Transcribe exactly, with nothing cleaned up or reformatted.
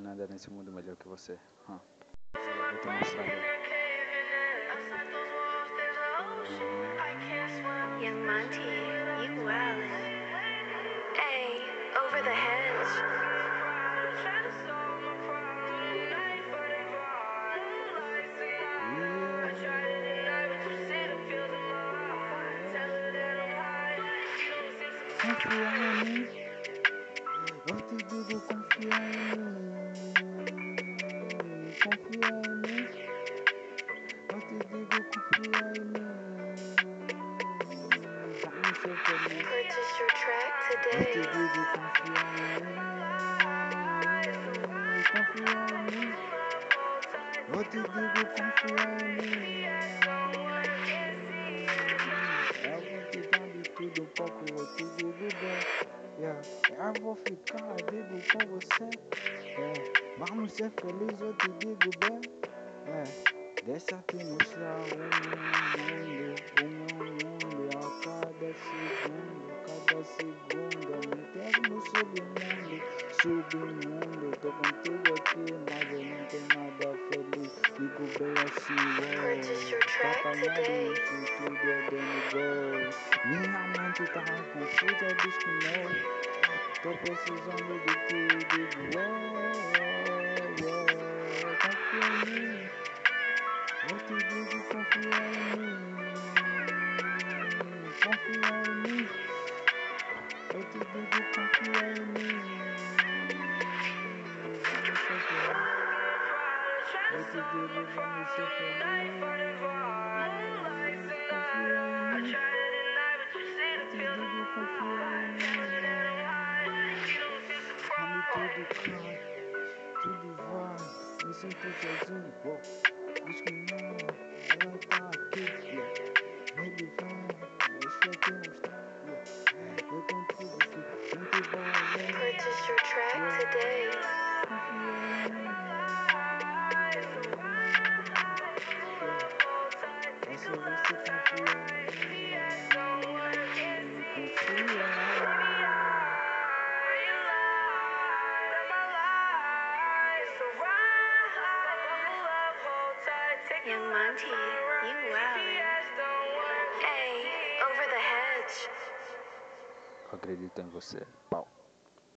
nada nesse mundo melhor que você. Hum. Eu vou te mostrar agora. Young Monty, you wildin'. Ay, over the hedge. Confia em mim, eu te digo confia em mim. Confia em mim, eu te digo confia em mim. Vamos ser felizes. Purchase your track Eu te today. digo confia em mim. Confia em mim, eu te digo confia em mim. Eu vou te dar de tudo um pouco, eu te digo bem. Yeah. Eu vou ficar, digo com você. Yeah. Vamos ser felizes, eu te digo bem. Yeah. Deixa te mostrar o meu mundo, o meu mundo a cada segundo, cada segundo. Eu me pego no submundo, submundo. Tô contigo aqui, mas eu não tô nada feliz. Digo bem assim, Purchase your wow. Tá track apanhado, today. isso tudo é dando gol. Minha mente tá confusa, diz que não. Tô precisando de ti, digo, yeah, yeah. Confia em mim, eu te digo confia em mim. Confia em mim, eu te digo confia em mim. Vamos ser felizes, eu te digo vamos ser felizes. Confia em mim, eu te digo confia em mim. Quando tudo cai, tudo vai, me sinto sozinho, wow. Diz que não, ela tá aqui, yeah. Baby vem, deixa eu te mostrar, yeah. Eu contigo que a gente vai além, Purchase your track yeah. today. Confia em mim, yeah. É só você confia em mim, confia. Young Monty, you wildin'. Ay, over the hedge. Eu acredito em você, pau.